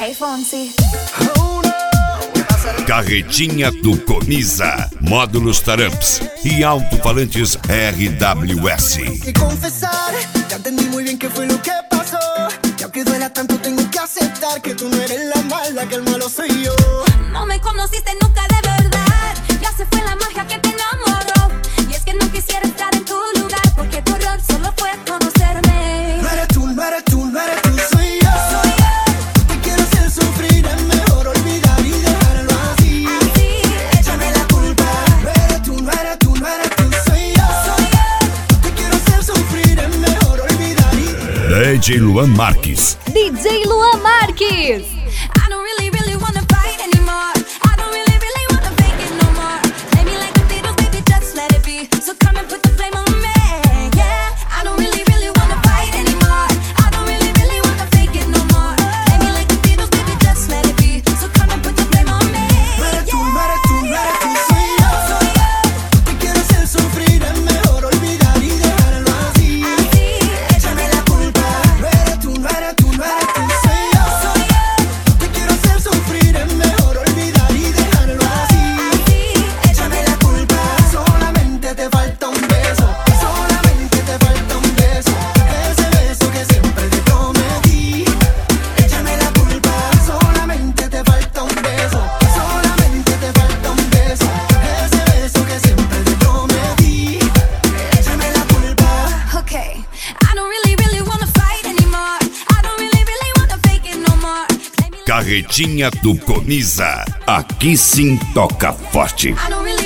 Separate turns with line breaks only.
Hey Fonsi.
Carretinha do Coniza, módulos Taramps e alto-falantes RWS.
Que confesar, ya entendí muy bien qué fue lo que pasó. Y aunque duela tanto tengo que aceptar que tú no eres la mala, que el malo soy yo.
No me conociste nunca de verdad, ya se fue la magia que te enamoró. Y es que no quisiera estar en tu lugar, porque tu error solo fue conocerme.
No eres tú, no eres tú, no eres tú, soy yo. Te quiero hacer sufrir, es mejor olvidar y dejarlo así. Échame la culpa. No eres tú, no eres tú, no eres tú, soy yo. Te quiero hacer sufrir, es mejor olvidar y...
DJ Luan Marques.
DJ Luan Marques.
I don't really wanna fight anymore. I don't really wanna fake it no more. Play me like the Beatles, baby, just let it be. So come and put the flame on me, yeah. I don't really wanna fight anymore. I don't really wanna fake it no more. Play me like the Beatles, baby, just let it be. So come and put the flame on me,
No eres tú,
yeah.
no eres tú, no eres tú, soy yo. Te quiero hacer sufrir, es mejor olvidar y dejarlo así. Échame la culpa. No eres tú, no eres tú, no eres tú, soy yo. Te quiero hacer sufrir, es mejor olvidar y dejarlo así. Échame la culpa. Solamente te falta un beso. Solamente te falta un beso. Ese beso que siempre te prometí. Échame la culpa. Solamente te falta un beso. Solamente te falta un beso. Ese beso que siempre te prometí. Échame la culpa.
Okay, I don't really wanna fight anymore. I don't really wanna fake it no more. Play me like
Carretinha do Coniza. Aqui sim toca forte.
I don't really